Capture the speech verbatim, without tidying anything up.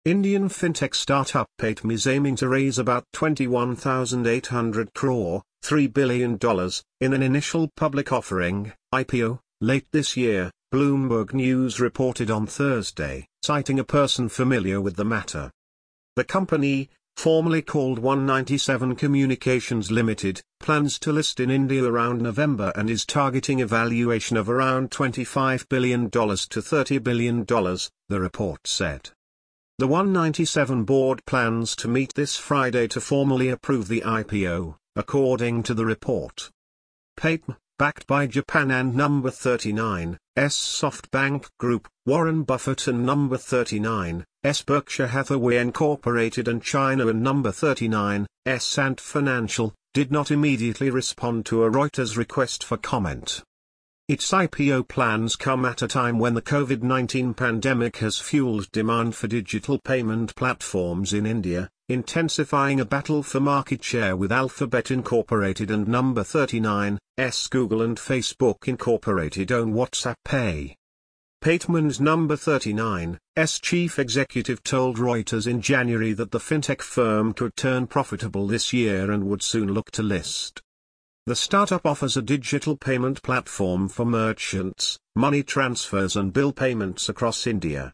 Indian fintech startup Paytm is aiming to raise about twenty-one thousand eight hundred crore, three billion dollars, in an initial public offering, I P O, late this year, Bloomberg News reported on Thursday, citing a person familiar with the matter. The company, formerly called one ninety-seven Communications Limited, plans to list in India around November and is targeting a valuation of around twenty-five billion dollars to thirty billion dollars, the report said. The one ninety-seven board plans to meet this Friday to formally approve the I P O, according to the report. Paytm, backed by Japan and Number thirty-nine, S SoftBank Group, Warren Buffett and Number thirty-nine, S Berkshire Hathaway Incorporated and China and Number thirty-nine, S Ant Financial, did not immediately respond to a Reuters request for comment. Its I P O plans come at a time when the COVID nineteen pandemic has fueled demand for digital payment platforms in India, intensifying a battle for market share with Alphabet Incorporated and Number thirty-nine, S Google and Facebook Incorporated own WhatsApp Pay. Paytm's Number thirty-nine, S chief executive told Reuters in January that the fintech firm could turn profitable this year and would soon look to list. The startup offers a digital payment platform for merchants, money transfers and bill payments across India.